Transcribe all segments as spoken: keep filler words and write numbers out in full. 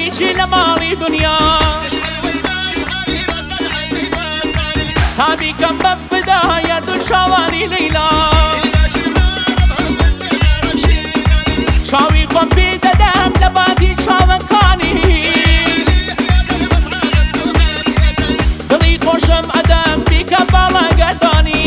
هیچی لە ماڵی دنیا هامی کەم بە فدایە دوو چاوانی لەیلا چاوی خۆم پێ دەدەم لە بادی چاوەکانی دڵی خۆشم ئەدەم بیکە باڵەگەردانی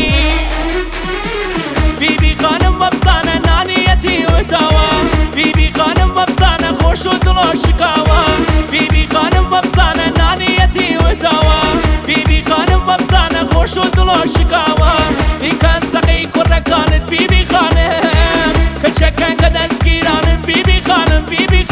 بیبی خانم وەبزانە نانیەتی وتاوە بیبی خانم وەبزانە خۆش و دڵۆ شکاوە بیبی خانم وەبزانە نانیەتی وتاوە بیبی خانم وەبزانە خۆش و دڵۆ شکاوە دیکەس دەقەی کوڕەکانت بیبی خانم کچەکان کە دەستگیرانن بیبی خانم بیبی